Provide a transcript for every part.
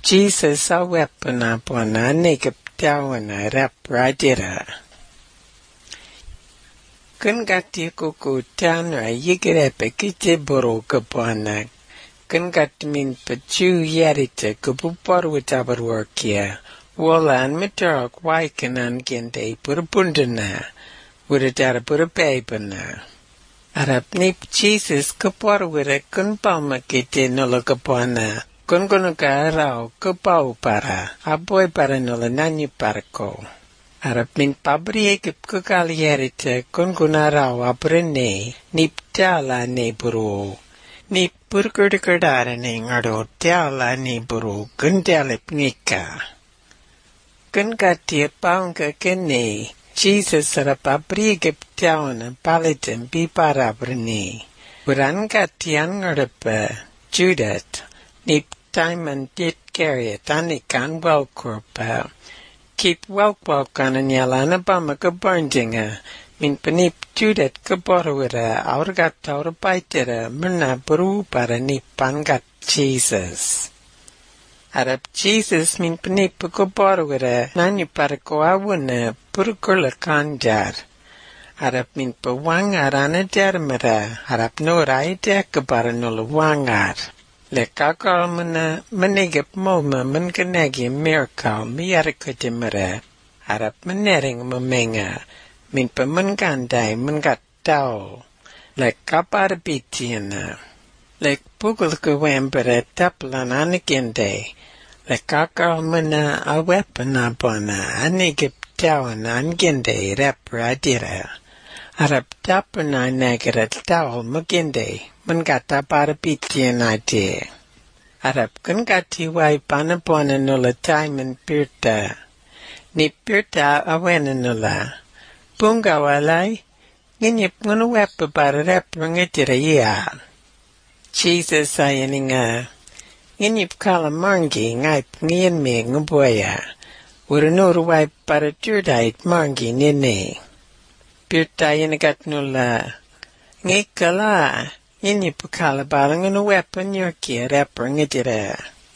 Jesus a weapon upon a naked down a rap radira. Kun gatti kuku tanra yigerepe kite boro kapana. Kun gat min pachu yarite kupupar witabar workia. Wallan mitarok waikanan gente purpundana. Wuritara purapapana. Arap nip Jesus kapar wira kun palma kite nula kapana. Kun kunuka rao kapau para. Aboy para nula nanyi parako. Arap min pabri ekip kukalierite kun kunarao aprene. Nip tala ne buru. Nip purkurdikardara ne ngado tala ne buru. Kun talip nika. Kun katia paunga kene. Jesus sarap pabri ekip tawana palitin pipara aprene. Uran katian ngarapa. Judat. Nip Timon did carry it, anikan welkorpa. Keep welkwakan and yalana bama kaburnjinga. Min panip judet kaborwira, aurgat aurabaitira, murna buru para nipan gat Jesus. Arab Jesus min panip kaborwira, nani para koawuna, purukula kanjar. Arab min pawangar anajarmara, Arab norai dekabara nula wangar. Le kakal menegip moma menkenegi miracle miarikutimere. Arap menering memenga. Min pemengandai mengatau. Le kapar pitiana. Le pukul kewembere taplan anekende. Le kakal mena awepana bona anegip tawan angende repradira. Arap tapana negaret tawal magende. Mengata para pitian ate. Arap kun gati wai panapona nula taiman pirta. Ni pirta awena nula. Punga walai. Nginyip ngunu wepa para rep ngitira iya. Jesus ayaninga. Nginyip kala mangi ngaip ngayon me nguboya. Uranuru wai para jurdait mangi nene. Pirta yanagat nula. Ngikala. Inni pukala balang unu weapon yorkia rapper ngidira.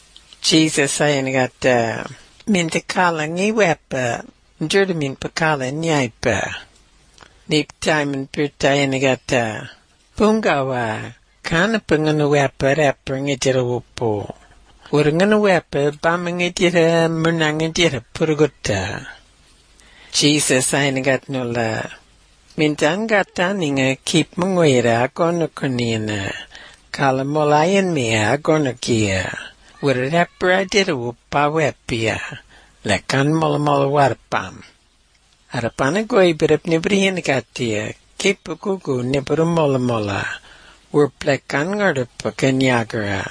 Jesus ayan gata. Minta kala ngi wepa. Njurda min pukala nyaipa. Nip taiman pirta ayan gata. Pungawa. Kana pangunu wepa rapper ngidira wupo. Urangunu wepa bama ngidira murna ngidira purguta. Jesus ayan gata nula. Mintangata ninga keep mungwira agono kunina. Kala molayan mea agono kia. Wirapra diru pawepia. Lekan mola warpam. Arapana goi birip nibrihin katia. Keep gugu nibru mola. Wurplekan ngardupa kanyagara.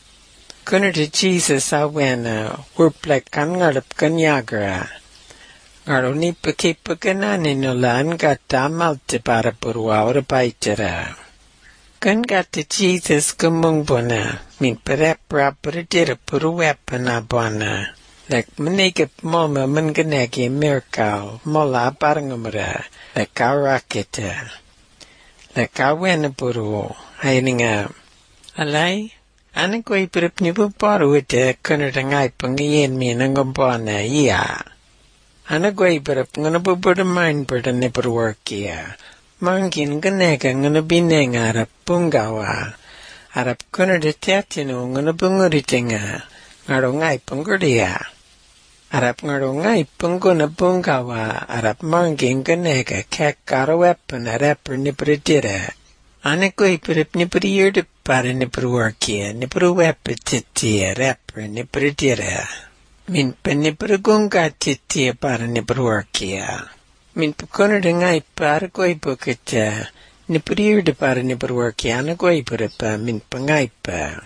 Kunarta Jesus awena. Wurplekan ngardup kanyagara. Ngaro ni pakipakanani nulan gata malte para purwa ora baitera. Kan gata Jesus kumungbona, min perepra perdira purwepana bona. Lek menegip moma mengenegi miracle, mola parangumra, lek arakita. Lek awena puru, hayninga. Alay, anakoi peripnipu paru ite kunartangai pangiyen minangumbona iya. Anagway barap ngana bubur main berda neperworkia. Mangkin ganega ngana bineng arap punggawa. Arap kuna de tetino ngana bunguritinga. Ngaro ngai pungurdia. Arap ngaro ngai punguna punggawa. Arap mangkin ganega kek karo weapon arap niperdira. Anagway barap niperirda para neperworkia. Neperwepetiti arap niperdira. Min penipergunga titi para niperworkia. Min pukona dengai para koi bukita. Niperir para niperworkia na koi pa min pangaipa.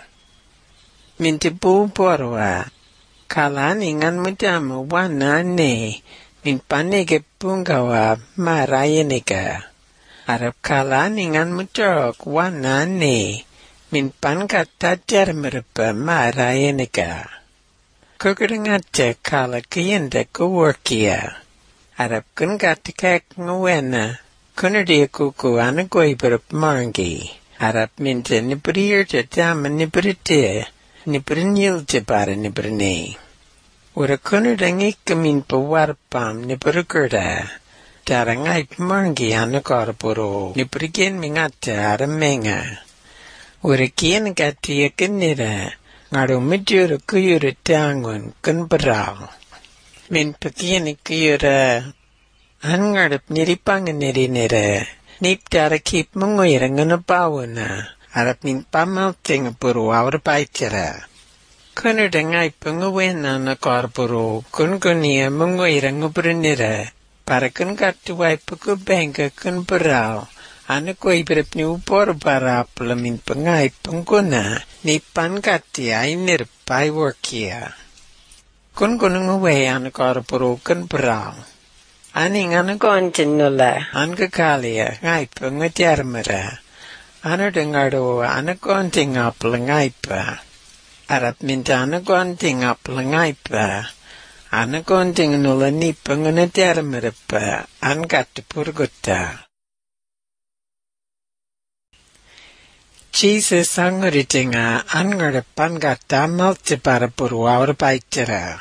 Min tibu porwa. Kalani ngan mudama wana ne. Min panege pungawa marayanika. Arap kalani ngan mutarok wana ne. Min pangata jarmerpa marayanika. Kukurdangate kala kiyende kuworkia. Arap kungate kek ngwena. Kunardia kuku anagoi barap marngi. Arap minta niprir te dama niprite. Nipernil te para niprene. Ora kunudangik min pawarpam niperkurda. Tarangai mangi anakarporo niprikin mingata aramenga. Ora kien kati akinira ngaro midjura kuyura tangun kunparao. Min pakien kuyura angarap niripang nirinira. Nip tara kip mungoyra nganapawana. Arap min pamal tinga puro awra paitira. Kunudangay pangawena na karpuro kunkunia mungoyra nguprinira. Para kun katuway pagkubengka kun parao, ano ko ibrip ni upor para palamin pangay pangkuna, ni pankati ay nirpay workia. Kun kunung away ano karapuro kun parao. Aning ano kontin nula, an kakalia, ngay pangajarmara. Ano dengaro, ano konting apalangay pa. Arap minta ano konting apalangay pa. Ana konting nula ni panganatiarmerapa angat purgota. Jesus anguritinga angarapan gata maltipara purwaur paitira.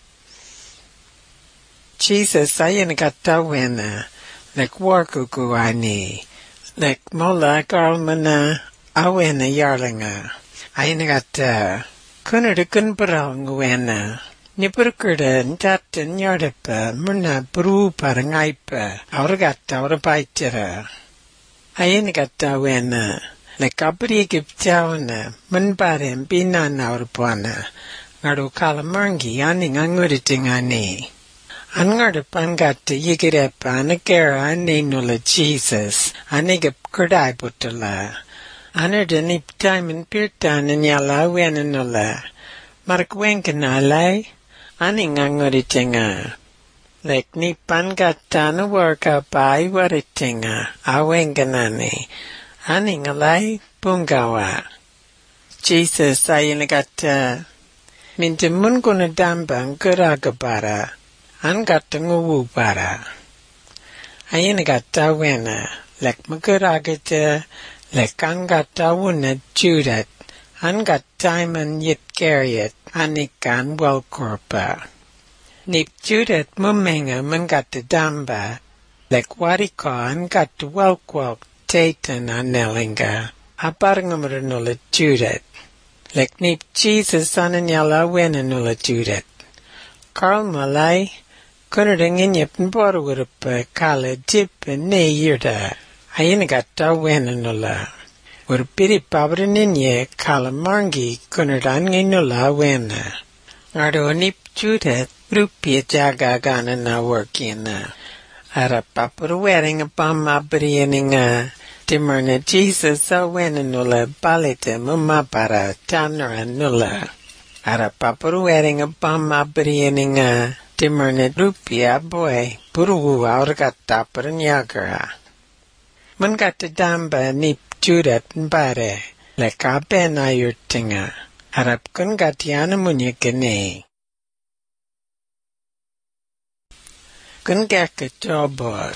Jesus ayan gata wena lek warkuku ani lek mola karmana awena yarlinga ayan gata kunurikun parang wena. Niperkurda ntaten yardapa murna bru parangaipa auragata aurapaitira. Ayan gata wena lekabri giptawana munparem binana aurapuana ngaru kalamangi aning anguritingani. Angarapan gata yigirepa anagara ane nula Jesus anigap kurdai putala. Anardanip taiman pirtan anyala wena nula. Markwenkanalay. Aning anguritinga. Lek ni pangatana worka pai waritinga. Awenganani. Aning alay pungawa. Jesus ayinagata. Mintimun kuna dambang kuragabara. Angata nguwu para. Ayinagata wena. Lek makuragata. Lek angata wuna judat. Angat Timon yit Gariot, anikan welkorpa. Nip judat mumenga mangata damba, lek warika angat welkwalk tatan anelinga, aparngamranula judat. Lek nip Jesus ananyala wenanula judat. Karl malay, kunerdangin yipn borwarapa kala dip ne yirda, ayinagata wenanula. Urpiri pabraninye kalamangi kunarangi nula wena. Ardo nip judat rupia jaga gana na workina. Ara papur wearing upon my brianinga. Timurna Jesus a wena nula balite mumapara tanara nula. Ara papur wearing upon my brianinga. Timurna rupia boy puru aurgata paranyagara. Mungata damba nip Judat mbare, leka ben ayurtinga, harap kun gatiana munya gene. Kun gaka jobor.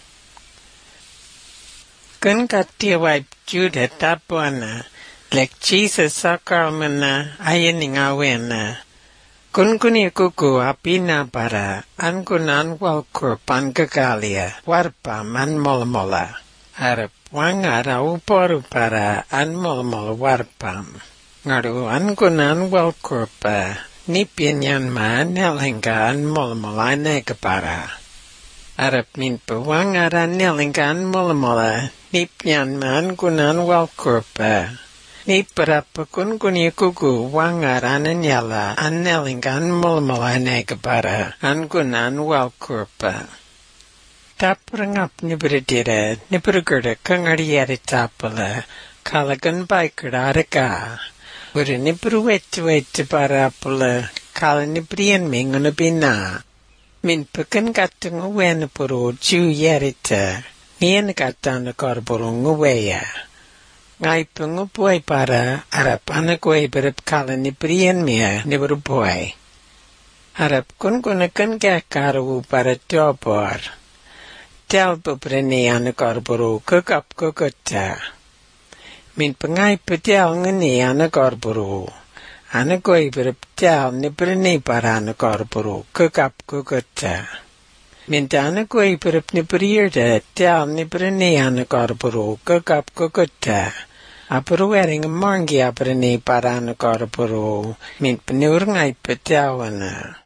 Kun gatia wipe Judat tapuana, lek Jesus sakarmana ayaninga wena. Kun kuni kuku apina para, ankunan walkur pangagalia, warpa man molamola. Harap wangara uporu para anmolmol warpam. Ngaru ankunan walkurpa, nipinyan ma nelinga anmolmol anegapara. Arap minpa wangara nelinga anmolmola, nipinyan ma ankunan walkurpa. Niparapa kunkuni kuku wangara ananyala anelinga anmolmol anegapara, ankunan walkurpa. Taprangap nibridira, nibrugurda kangariari tapala, kalagan baikara araka. Ura nibruwet parapula, kala nibrian minguna bina. Min pakan katang uwena puro ju yarita, nian katana karburo nguweya. Ngay pangupuay para, arap anagway barap kala nibrian miya nibrupuay. Arap kunkunakan kakarawu para jobor. Telpo prene anakarburo kukap kukutta. Min pangay patel ngani anakarburo. Anakoi berptial ni berni parana korporo kekap keketa. Minta anakoi berp ni berierde tial ni berni anakorporo kekap keketa. Apuru wering mangi berni parana korporo mint penurungai petiawana.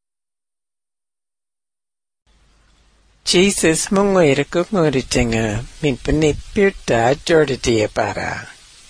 Jesus menguir kenguritinga min penipirta jorditia para.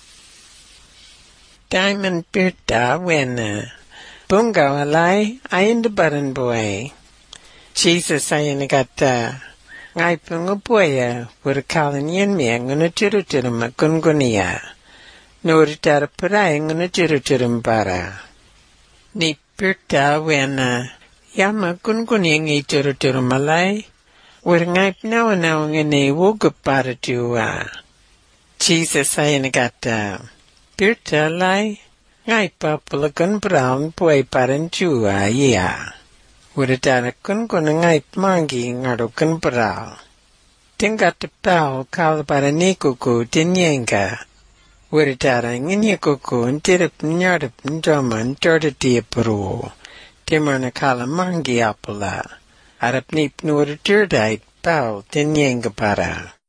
Diamond pirta wena. Bunga walai ayin baran boy. Jesus ayin kata. Ngai pungupoya wurkalin yen miya nguna tiru-tirum kungunia. Nuritar perai nguna tiru-tirum para. Ni pirta wena. Yama kungunia ngi tiru-tirum malai. Wurngaip nawa-nawa ngini wugup para juwa. Jesus ayin kata. Pirta lai. Ngai papulakan brown puai paran juwa iya. Wuritarakun kuna ngai mangi ngarukan brau. Tingkat pau kal para nikuku tinyenga. Wuritara ngini kuku ntirip nyarip ndoman tordatia peru. Timana kala mangi apula. Arap nip nur turdait pau tinyenga para.